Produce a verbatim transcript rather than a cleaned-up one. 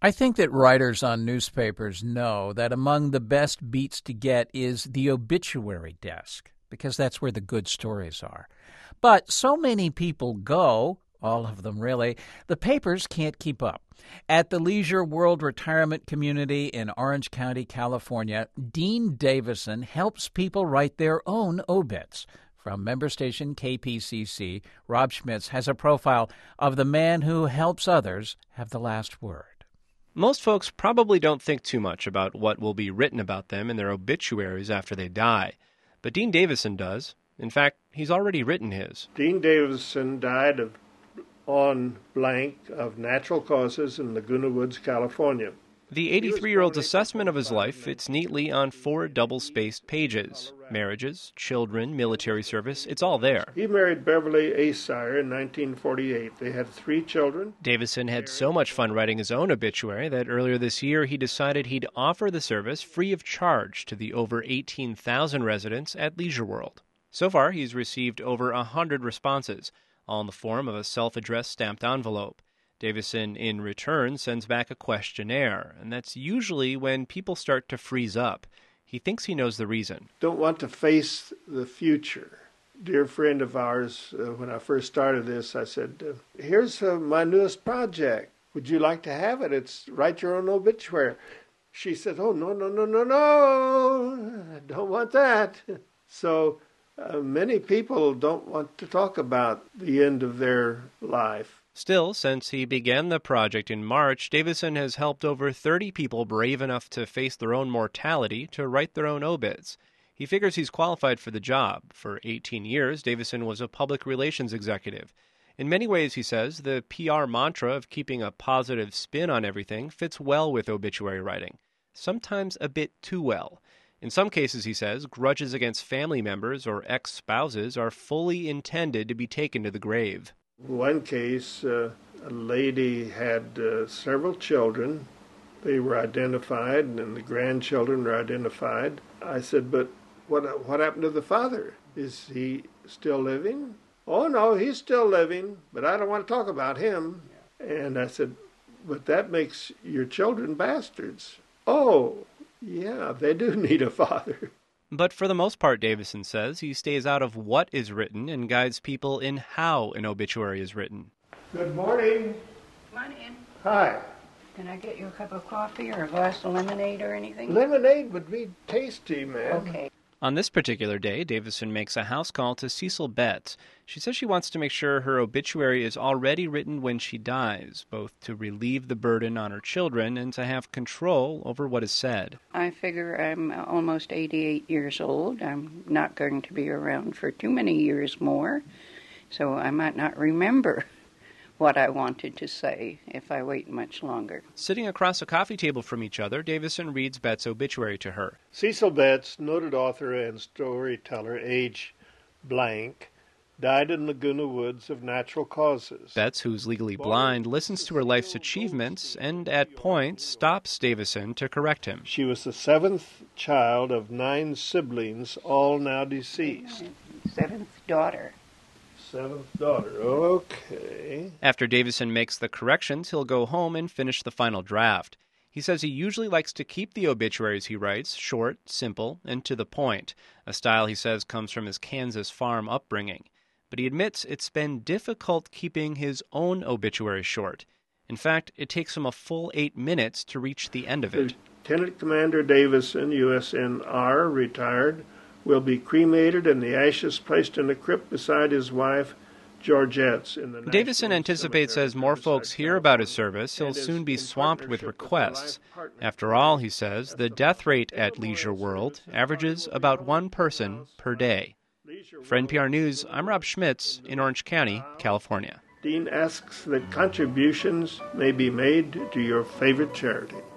I think that writers on newspapers know that among the best beats to get is the obituary desk, because that's where the good stories are. But so many people go, all of them really, the papers can't keep up. At the Leisure World Retirement Community in Orange County, California, Dean Davison helps people write their own obits. From member station K P C C, Rob Schmitz has a profile of the man who helps others have the last word. Most folks probably don't think too much about what will be written about them in their obituaries after they die. But Dean Davison does. In fact, he's already written his. Dean Davison died of, on blank of natural causes in Laguna Woods, California. The eighty-three-year-old's assessment of his life fits neatly on four double-spaced pages. Marriages, children, military service, it's all there. He married Beverly Asire in nineteen forty-eight. They had three children. Davison had so much fun writing his own obituary that earlier this year he decided he'd offer the service free of charge to the over eighteen thousand residents at Leisure World. So far, he's received over one hundred responses, all in the form of a self-addressed stamped envelope. Davison, in return, sends back a questionnaire, and that's usually when people start to freeze up. He thinks he knows the reason. Don't want to face the future. Dear friend of ours, uh, when I first started this, I said, uh, here's uh, my newest project. Would you like to have it? It's write your own obituary. She said, oh, no, no, no, no, no. I don't want that. So uh, many people don't want to talk about the end of their life. Still, since he began the project in March, Davison has helped over thirty people brave enough to face their own mortality to write their own obits. He figures he's qualified for the job. For eighteen years, Davison was a public relations executive. In many ways, he says, the P R mantra of keeping a positive spin on everything fits well with obituary writing, sometimes a bit too well. In some cases, he says, grudges against family members or ex-spouses are fully intended to be taken to the grave. One case, uh, a lady had uh, several children. They were identified, and the grandchildren were identified. I said, but what what happened to the father? Is he still living? Oh, no, he's still living, but I don't want to talk about him. And I said, but that makes your children bastards. Oh, yeah, they do need a father. But for the most part, Davison says, he stays out of what is written and guides people in how an obituary is written. Good morning. Come on in. Hi. Can I get you a cup of coffee or a glass of lemonade or anything? Lemonade would be tasty, ma'am. Okay. On this particular day, Davison makes a house call to Cecil Betts. She says she wants to make sure her obituary is already written when she dies, both to relieve the burden on her children and to have control over what is said. I figure I'm almost eighty-eight years old. I'm not going to be around for too many years more, so I might not remember what I wanted to say if I wait much longer. Sitting across a coffee table from each other, Davison reads Betts' obituary to her. Cecil Betts, noted author and storyteller, age blank, died in Laguna Woods of natural causes. Betts, who's legally blind, listens to her life's achievements and, at points, stops Davison to correct him. She was the seventh child of nine siblings, all now deceased. Seventh daughter. Seventh daughter, okay. After Davison makes the corrections, he'll go home and finish the final draft. He says he usually likes to keep the obituaries he writes short, simple, and to the point, a style he says comes from his Kansas farm upbringing. But he admits it's been difficult keeping his own obituary short. In fact, it takes him a full eight minutes to reach the end of it. Lieutenant Commander Davison, U S N R, retired, will be cremated and the ashes placed in a crypt beside his wife, Georgette's. In the Davison anticipates as more folks hear about his service, he'll soon be swamped with requests. After all, he says, the death rate at Leisure World averages about one person per day. For N P R News, I'm Rob Schmitz in Orange County, California. Dean asks that contributions may be made to your favorite charity.